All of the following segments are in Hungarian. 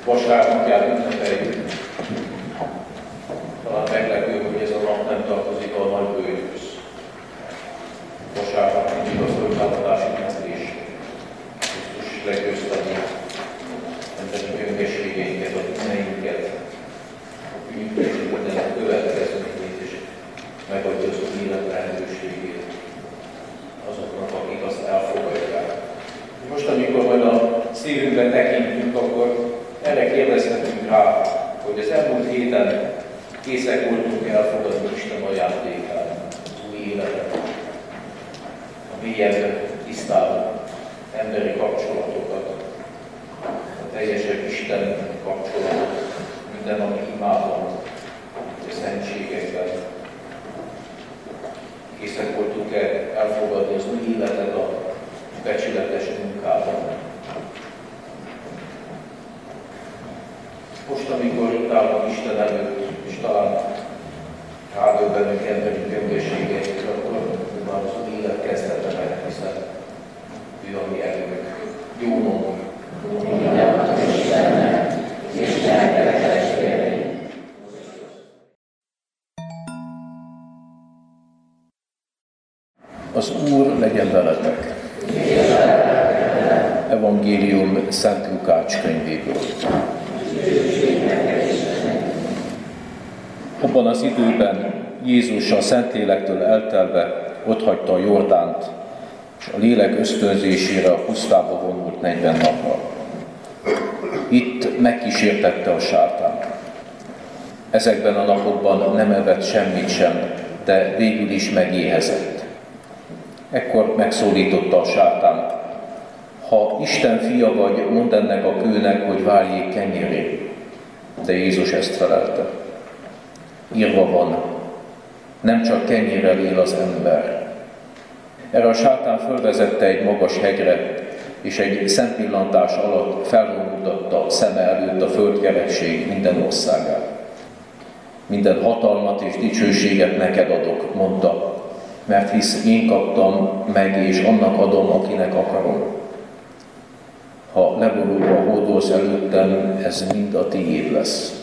vasárnapját ünnepeljük. Talán meglepő, hogy ez a nap nem tartozik a nagy bőjthöz. Vasárnap mindig a föltámadás ünneplés. Krisztus legyőzteni emberi bűnösségeinket, a bűneinket, a bűnösségeinket, minden következményét, és megadja az élet lehetőségét azoknak, akik azt elfogadják. Most, amikor majd a szívünkbe tekintünk, akkor erre kérdezhetünk rá, hogy az elmúlt héten készek voltunk elfogadni Isten ajándékát, az új életet, a mélyebb, tisztább emberi kapcsolatokat, a teljesebb Isten kapcsolatot, minden, ami imádon, a szentségekben. Készek voltunk-e elfogadni az új életet a becsületes munkában. Most, amikor itt állunk Isten előtt, és talán rádöbbenünk emberi gyöngeségeit, akkor már az új élet kezdete meg, hiszen ő a mi erőnk. Jó mondom. Az Úr legyen veletek. Evangélium Szent Lukács könyvéből. Abban az időben Jézus a Szentlélektől eltelve otthagyta a Jordánt, és a lélek ösztönzésére a pusztába vonult 40 napra. Itt megkísértette a sátán. Ezekben a napokban nem evett semmit sem, de végül is megéhezett. Ekkor megszólította a sátán: ha Isten fia vagy, mondd ennek a kőnek, hogy váljék kenyérré. De Jézus ezt felelte: írva van, nem csak kenyérrel él az ember. Erre a sátán fölvezette egy magas hegyre, és egy szempillantás alatt felvonultatta szeme előtt a földkeresztség minden országát. Minden hatalmat és dicsőséget neked adok, mondta, mert hisz én kaptam meg, és annak adom, akinek akarom. Ha leborulva hódolsz előttem, ez mind a tiéd lesz.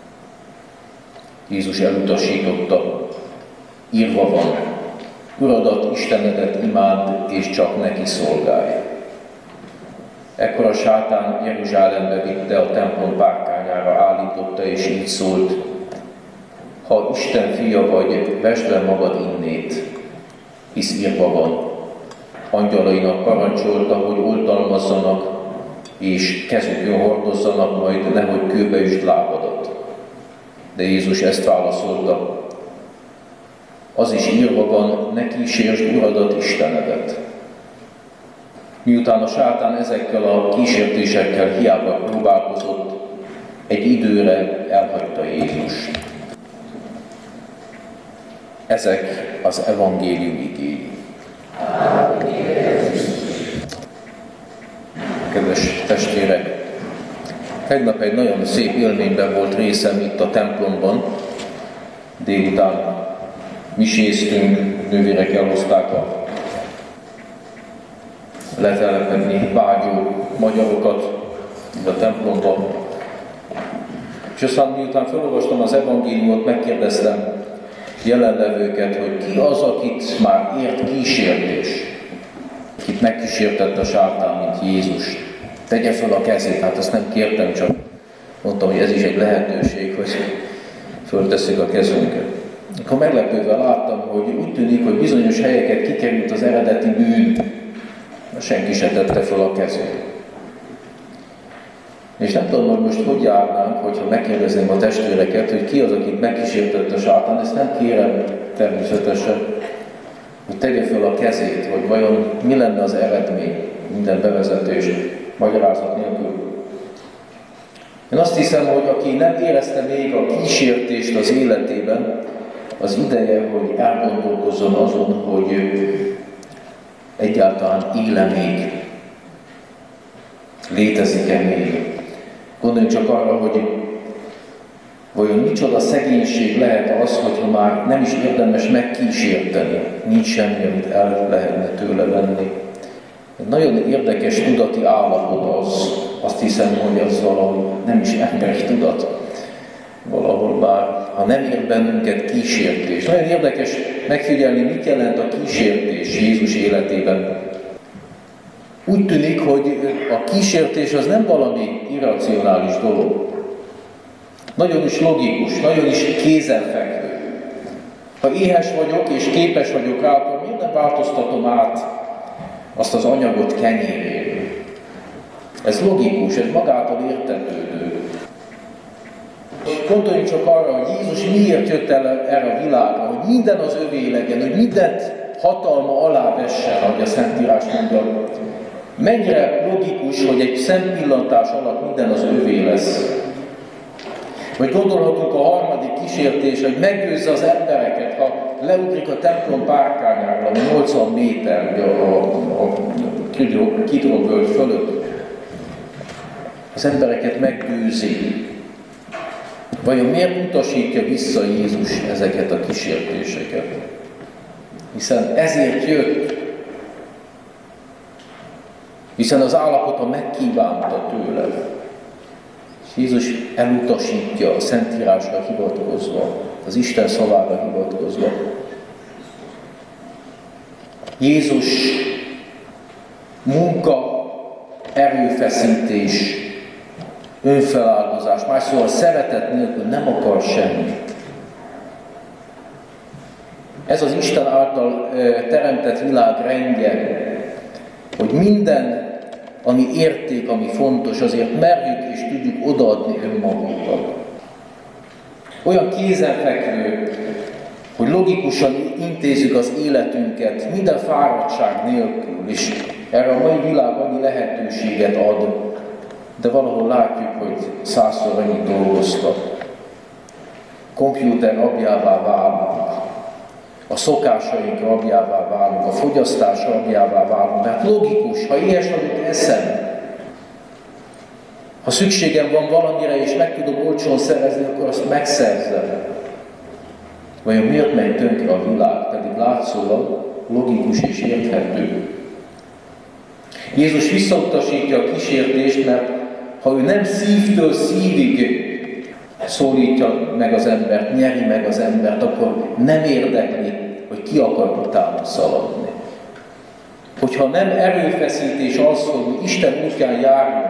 Jézus elutasította: írva van, Uradat, Istenedet imádd, és csak neki szolgálj. Ekkor a sátán Jeruzsálembe vitte, a templom párkányára állította, és így szólt: ha Isten fia vagy, vesd le magad innét, hisz írva van, angyalainak parancsolta, hogy oltalmazzanak, és kezükön hordozzanak, majd nehogy kőbe üsd lábadat. De Jézus ezt válaszolta: az is írva van, ne kísérsd Uradat, Istenedet. Miután a sátán ezekkel a kísértésekkel hiába próbálkozott, egy időre elhagyta Jézust. Ezek az evangélium igéi. Kedves testvérek, tegnap egy nagyon szép élményben volt részem itt a templomban. Délután miséztünk, nővérek elhozták a letelepedni vágyó magyarokat a templomban. És aztán miután felolvastam az evangéliumot, megkérdeztem jelenlevőket, hogy ki az, akit már ért kísértés, akit megkísértett a sátán, mint Jézus. Tegye fel a kezét, hát azt nem kértem, csak mondtam, hogy ez is egy lehetőség, hogy föltesszük a kezünket. Akkor meglepődve láttam, hogy úgy tűnik, hogy bizonyos helyeket kikerült az eredeti bűn, senki se tette fel a kezét. És nem tudom, hogy most hogy járnánk, hogyha megkérdezném a testvéreket, hogy ki az, akit megkísértett a sátán. Ezt nem kérem természetesen, hogy tegye fel a kezét, hogy vajon mi lenne az eredmény minden bevezetés magyarázat nélkül. Én azt hiszem, hogy aki nem érezte még a kísértést az életében, az ideje, hogy elgondolkozzon azon, hogy egyáltalán éle még, létezik-e még. Gondoljunk csak arra, hogy vajon micsoda szegénység lehet az, hogyha már nem is érdemes megkísérteni, nincs semmi, amit el lehetne tőle venni. Egy nagyon érdekes tudati állapot az, azt hiszem, hogy az valahogy nem is embertudat. Valahol már, ha nem ér bennünket kísértés. Nagyon érdekes megfigyelni, mit jelent a kísértés Jézus életében. Úgy tűnik, hogy a kísértés az nem valami irracionális dolog. Nagyon is logikus, nagyon is kézenfekvő. Ha éhes vagyok és képes vagyok rá, akkor miért nem változtatom át azt az anyagot kenyérré? Ez logikus, ez magától értetődő. Gondoljunk csak arra, hogy Jézus miért jött el erre a világra, hogy minden az övé legyen, hogy mindent hatalma alá vessen, ahogy a Szentírás mondja. Mennyire logikus, hogy egy szempillantás alatt minden az övé lesz. Vagy gondolhatunk a harmadik kísértés, hogy meggyőzze az embereket, ha leugrik a templom párkányára, 80 méter a Kidron völgy fölött. Az embereket meggyőzi. Vajon miért utasítja vissza Jézus ezeket a kísértéseket? Hiszen ezért jött. Hiszen az állapota megkívánta tőle. És Jézus elutasítja a Szentírásra hivatkozva, az Isten szavára hivatkozva. Jézus munka, erőfeszítés, önfeláldozás, más szóval szeretet nélkül nem akar semmit. Ez az Isten által teremtett világ rendje, hogy minden, ami érték, ami fontos, azért merjük és tudjuk odaadni önmagunkat. Olyan kézenfekvő, hogy logikusan intézzük az életünket, minden fáradtság nélkül, és erre a mai világ annyi lehetőséget ad, de valahol látjuk, hogy 100-szor annyit dolgoztak. Kompjúter rabjává válunk, a szokásaink rabjává válunk, a fogyasztás rabjává válunk. Mert logikus, ha ilyes vagyok, eszem. Ha szükségem van valamire, és meg tudom olcsón szerezni, akkor azt megszerzem. Vajon miért megy tönkre a világ? Pedig látszólag logikus és érthető. Jézus visszautasítja a kísértést, mert ha ő nem szívtől szívig szólítja meg az embert, nyeri meg az embert, akkor nem érdekli, hogy ki akar utána szaladni. Hogyha nem erőfeszítés az, hogy mi Isten útján járjunk,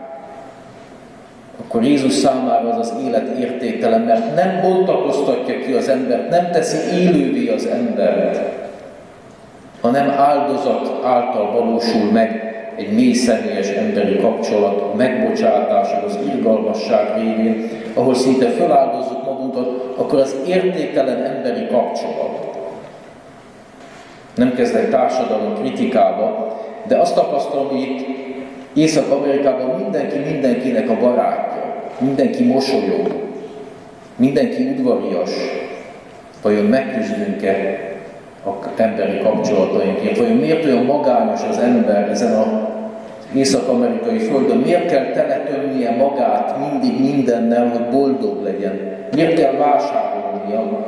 akkor Jézus számára az élet értéktelen, mert nem bontakoztatja ki az embert, nem teszi élővé az embert, hanem áldozat által valósul meg egy mély személyes emberi kapcsolat, a megbocsátás, az irgalmasság révén, ahol szinte feláldozzuk magunkat, akkor az értéktelen emberi kapcsolat. Nem kezdek társadalom kritikába, de azt tapasztalom, hogy itt Észak-Amerikában mindenki mindenkinek a barátja, mindenki mosolyog, mindenki udvarias. Vajon megküzdünk-e az emberi kapcsolatainkért? Vajon miért olyan magányos az ember ezen az észak-amerikai földön? Miért kell teletömnie magát mindig mindennel, hogy boldog legyen? Miért kell vásárolnia?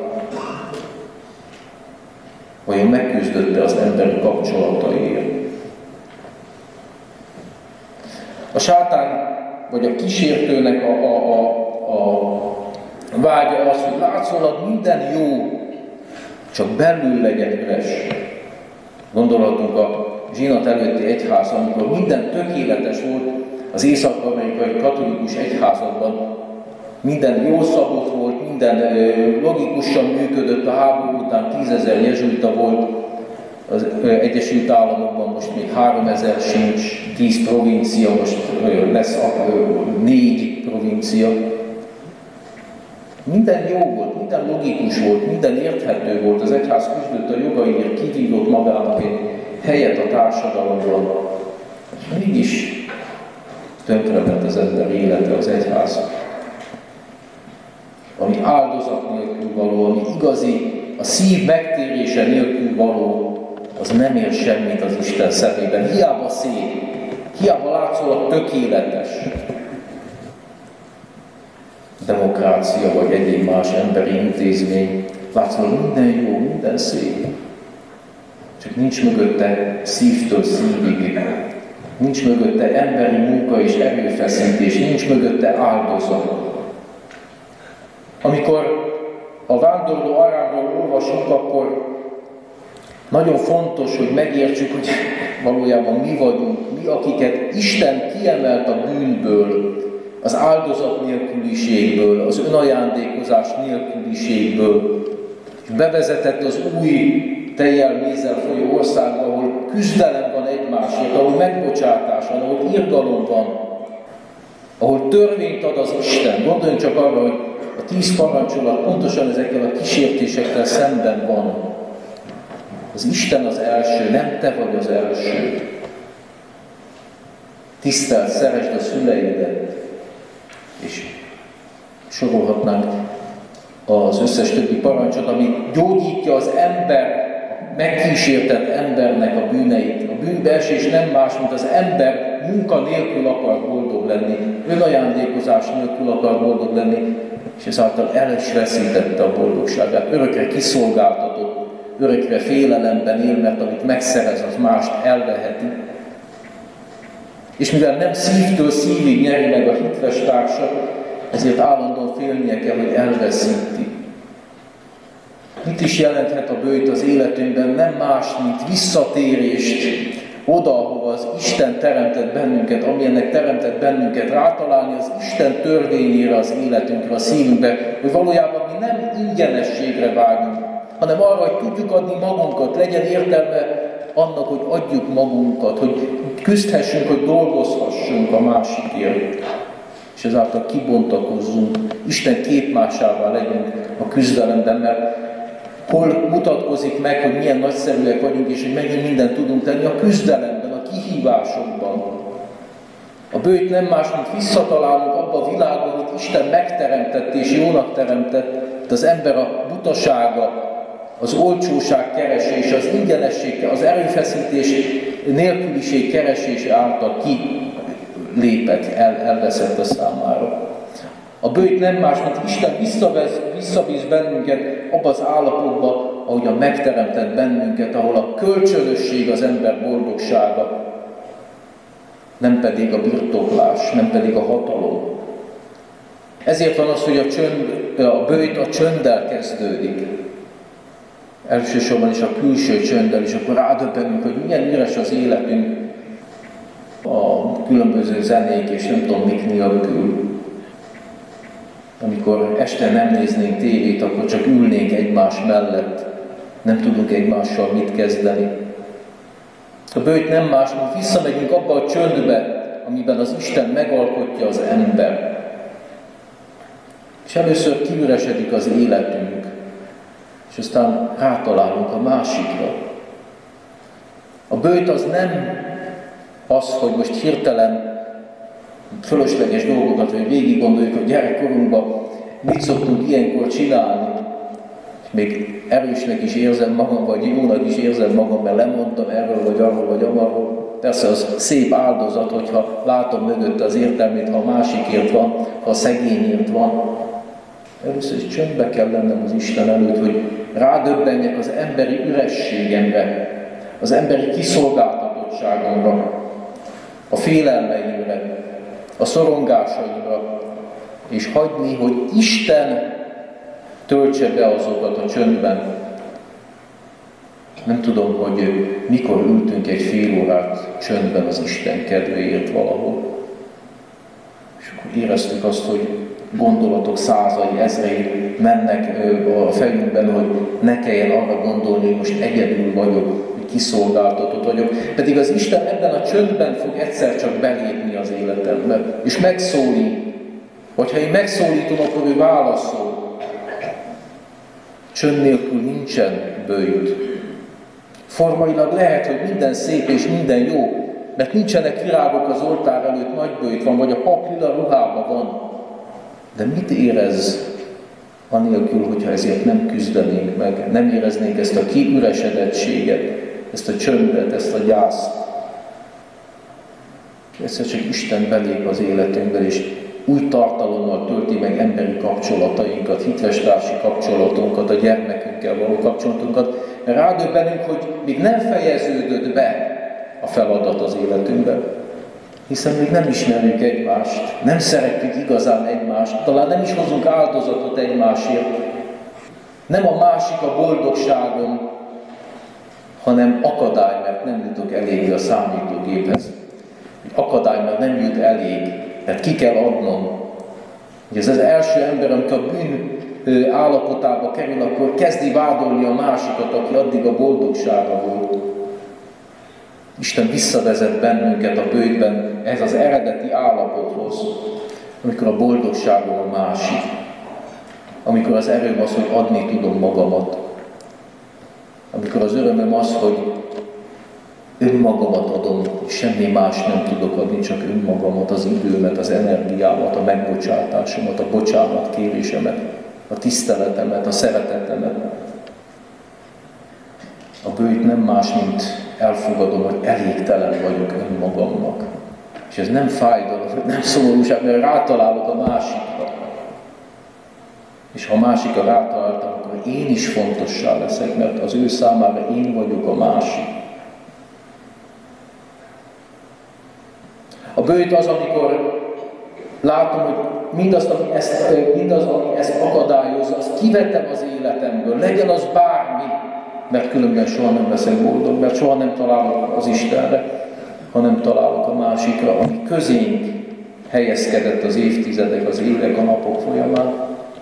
Vajon megküzdötte az emberi kapcsolataiért? A sátán, vagy a kísértőnek a vágya az, hogy látszólag minden jó, csak belül legyen üres. Gondolhatunk a zsinat előtti egyház, amikor minden tökéletes volt az észak-amerikai katolikus egyházakban, minden jó szabott volt, minden logikusan működött, a háború után 10 000 jezsuita volt, az Egyesült Államokban most még 3000 sincs, 10 provincia, most lesz 4 provincia. Minden jó volt, minden logikus volt, minden érthető volt, az egyház küzdött a jogaiért, kivívott magának egy helyet a társadalomban. És mégis tönkrement az ember élete, az egyház. Ami áldozat nélkül való, ami igazi, a szív megtérése nélkül való, az nem ér semmit az Isten szemében. Hiába szép, hiába látszólag tökéletes. Demokrácia vagy egyéb más emberi intézmény, látszólag minden jó, minden szép. Csak nincs mögötte szívtől szívig Nincs mögötte emberi munka és erőfeszítés, nincs mögötte áldozat. Amikor a vándorló aráról olvasunk, akkor nagyon fontos, hogy megértsük, hogy valójában mi vagyunk, mi, akiket Isten kiemelt a bűnből, az áldozat nélküliségből, az önajándékozás nélküliségből, és bevezetett az új tejjel, mézzel folyó országba, ahol küzdelem van egymásért, ahol megbocsátás van, ahol irgalom van, ahol törvényt ad az Isten. Gondoljunk csak arra, hogy a 10 parancsolat pontosan ezekkel a kísértésekkel szemben van. Az Isten az első, nem te vagy az első. Tiszteld, szeresd a szüleidet. És sorolhatnánk az összes többi parancsot, ami gyógyítja az ember, megkísértett embernek a bűneit. A bűnbeesés nem más, mint az ember munka nélkül akar boldog lenni, önajándékozás nélkül akar boldog lenni, és ezáltal el is veszítette a boldogságát. Örökre kiszolgáltatott, örökre félelemben él, mert amit megszerez, az mást elveheti. És mivel nem szívtől szívig nyeri meg a hitves társa, ezért állandóan félnie kell, hogy elveszíti. Mit is jelenthet a bőjt az életünkben? Nem más, mint visszatérést oda, ahova az Isten teremtett bennünket, amilyennek teremtett bennünket, rátalálni az Isten törvényére az életünkre, a szívünkbe, hogy valójában mi nem ingyenességre vágyunk, hanem arra, hogy tudjuk adni magunkat, legyen értelme annak, hogy adjuk magunkat, hogy küzdhessünk, hogy dolgozhassunk a másikért, és ezáltal kibontakozzunk, Isten képmásává legyünk a küzdelemben, mert hol mutatkozik meg, hogy milyen nagyszerűek vagyunk, és hogy mennyi mindent tudunk tenni a küzdelemben, a kihívásokban. A bőjt nem más, mint visszatalálunk abba a világban, amit Isten megteremtett és jónak teremtett, az ember a butasága, az olcsóság keresése, az ingyenesség, az erőfeszítés nélküliség keresése által kilépett, elveszett a számára. A bőjt nem más, mint Isten visszavisz bennünket abba az állapotba, ahogyan megteremtett bennünket, ahol a kölcsönösség az ember boldogsága, nem pedig a birtoklás, nem pedig a hatalom. Ezért van az, hogy a bőjt a csönddel kezdődik. Elsősorban is a külső csönddel, és akkor rádöbbenünk, hogy milyen üres az életünk a különböző zenék és nem tudom mik nélkül. Amikor este nem néznénk tévét, akkor csak ülnénk egymás mellett, nem tudunk egymással mit kezdeni. A bőjt nem más, mint visszamegyünk abba a csöndbe, amiben az Isten megalkotja az ember. És először kiüresedik az életünk, és aztán rátalálunk a másikra. A bőjt az nem az, hogy most hirtelen fölösleges dolgokat, hogy végig gondoljuk, hogy gyerekkorunkban mit szoktunk ilyenkor csinálni. És még erősnek is érzem magam, vagy jónak is érzem magam, mert lemondtam erről, vagy arról, vagy amarról. Persze az szép áldozat, hogyha látom mögötte az értelmét, ha a másikért van, ha a szegényért van. Először is csöndbe kell lennem az Isten előtt, hogy rádöbbenjek az emberi ürességemre, az emberi kiszolgáltatottságomra, a félelmeimre, a szorongásaimra, és hagyni, hogy Isten töltse be azokat a csöndben. Nem tudom, hogy mikor ültünk egy fél órát csöndben az Isten kedvéért valahol. És akkor éreztük azt, hogy gondolatok százai, ezrei mennek a fejünkben, hogy ne kelljen arra gondolni, hogy most egyedül vagyok, hogy kiszolgáltatott vagyok. Pedig az Isten ebben a csöndben fog egyszer csak belépni az életembe, és megszólít. Hogyha én megszólítom, akkor ő válaszol. Csönd nélkül nincsen bőjt. Formailag lehet, hogy minden szép és minden jó, mert nincsenek virágok az oltár előtt, nagy bőjt van, vagy a pap lila ruhában van. De mit érez anélkül, hogyha ezért nem küzdenénk meg, nem éreznénk ezt a kiüresedettséget, ezt a csöndet, ezt a gyászt. Egyszer csak Isten belép az életünkbe, és új tartalommal tölti meg emberi kapcsolatainkat, hitvestársi kapcsolatunkat, a gyermekünkkel való kapcsolatunkat, mert rádöbbenünk, hogy még nem fejeződött be a feladat az életünkben. Hiszen még nem ismerjük egymást, nem szeretjük igazán egymást, talán nem is hozunk áldozatot egymásért. Nem a másik a boldogságom, hanem akadály, mert nem jutok eléggé a számítógéphez. Akadály, mert nem jut elég, mert ki kell adnom. Ez az első ember, amikor a bűn állapotába kerül, akkor kezdi vádolni a másikat, aki addig a boldogsága volt. Isten visszavezet bennünket a bőjtben ez az eredeti állapothoz, amikor a boldogságom a másik. Amikor az erőm az, hogy adni tudom magamat. Amikor az örömöm az, hogy önmagamat adom, semmi más nem tudok adni, csak önmagamat, az időmet, az energiámat, a megbocsátásomat, a bocsánatkérésemet, a tiszteletemet, a szeretetemet. A bőjt nem más, mint elfogadom, hogy elégtelen vagyok önmagamnak. És ez nem fájdalom, nem szomorúság, mert rátalálok a másikra. És ha a másikra rátaláltam, akkor én is fontossá leszek, mert az ő számára én vagyok a másik. A bőjt az, amikor látom, hogy mindaz, ami ezt akadályozza, azt kivettem az életemből, legyen az bármi, mert különben soha nem leszek boldog, mert soha nem találok az Istenre, hanem találok a másikra, ami közénk helyezkedett az évtizedek, az évek, a napok folyamán.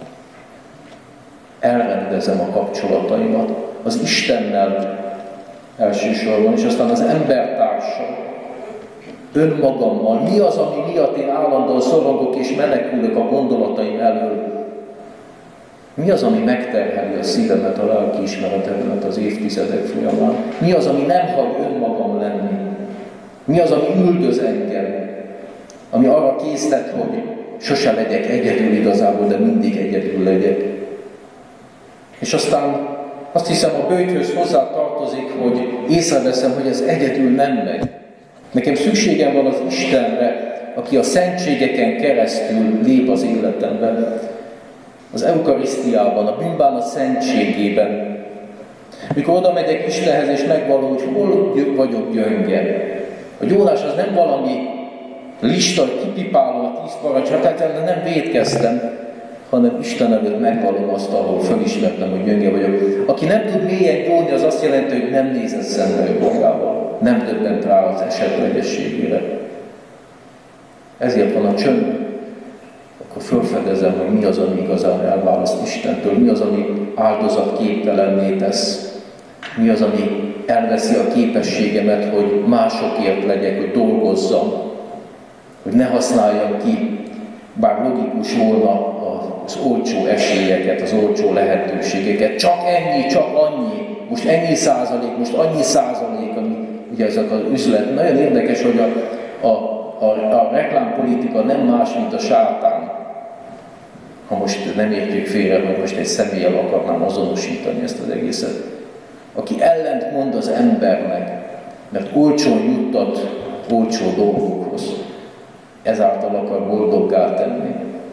Elrendezem a kapcsolataimat az Istennel elsősorban, és aztán az embertársal, önmagammal. Mi az, ami miatt én állandóan szorongok és menekülök a gondolataim elől? Mi az, ami megterheli a szívemet, a lelkiismeretemet az évtizedek folyamán? Mi az, ami nem hagy önmagam lenni? Mi az, ami üldöz engem? Ami arra késztet, hogy sose legyek egyedül igazából, de mindig egyedül legyek. És aztán azt hiszem, a bőjthöz hozzá tartozik, hogy észreveszem, hogy ez egyedül nem megy. Nekem szükségem van az Istenre, aki a szentségeken keresztül lép az életemben. Az eukarisztiában, a bűnbánat szentségében. Mikor oda megyek Istenhez és megvallom, hogy hol vagyok gyönge. A gyónás az nem valami lista, hogy kipipálom a 10 parancsot, tehát nem vétkeztem, hanem Isten előtt megvallom azt, ahol fölismertem, hogy gyönge vagyok. Aki nem tud mélyen gyónni, az azt jelenti, hogy nem nézett szembe önmagával, nem döbbent rá az esetlegességére. Ezért van a csönd. Akkor felfedezem, hogy mi az, ami igazán elválaszt Istentől, mi az, ami áldozatképtelenné tesz, mi az, ami elveszi a képességemet, hogy másokért legyek, hogy dolgozzam, hogy ne használjam ki, bár logikus volna az olcsó esélyeket, az olcsó lehetőségeket. Csak ennyi, csak annyi, most ennyi százalék, most annyi százalék, ami ugye ezek az üzlet. Nagyon érdekes, hogy a reklámpolitika nem más, mint a sátán. Ha most nem értjük félre, hogy most egy személlyel akarnám azonosítani ezt az egészet. Aki ellent mond az embernek, mert olcsón juttat olcsó dolgokhoz. Ezáltal akar boldoggá tenni.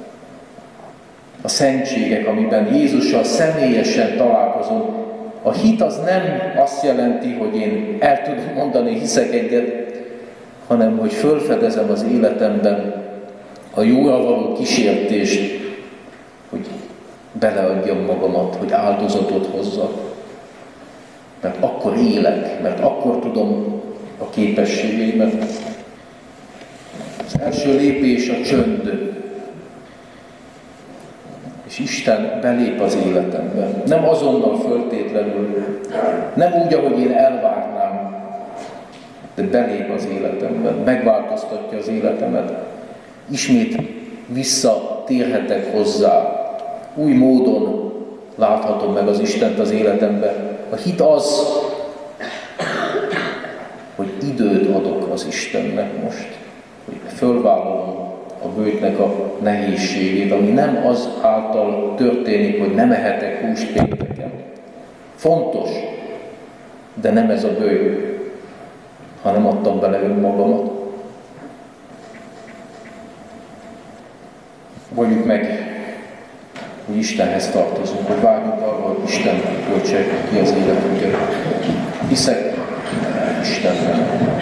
A szentségek, amiben Jézussal személyesen találkozom, a hit az nem azt jelenti, hogy én el tudom mondani, hiszek egyet, hanem hogy fölfedezem az életemben a jóra való kísértést, hogy beleadjam magamat, hogy áldozatot hozzak. Mert akkor élek, mert akkor tudom a képességeimet. Az első lépés a csönd. És Isten belép az életembe. Nem azonnal föltétlenül, nem úgy, ahogy én elvárnám, de belép az életemben, megváltoztatja az életemet. Ismét visszatérhetek hozzá. Új módon láthatom meg az Istent az életemben. A hit az, hogy időt adok az Istennek most. Hogy fölvállalom a bőjtnek a nehézségét, ami nem az által történik, hogy nem ehetek húst pénteken. Fontos, de nem ez a bőjt, hanem adtam bele önmagamat. Valljuk meg, hogy Istenhez tartozunk, hogy várjunk arra, hogy Isten töltse ki az életünket. Hiszek Istenben.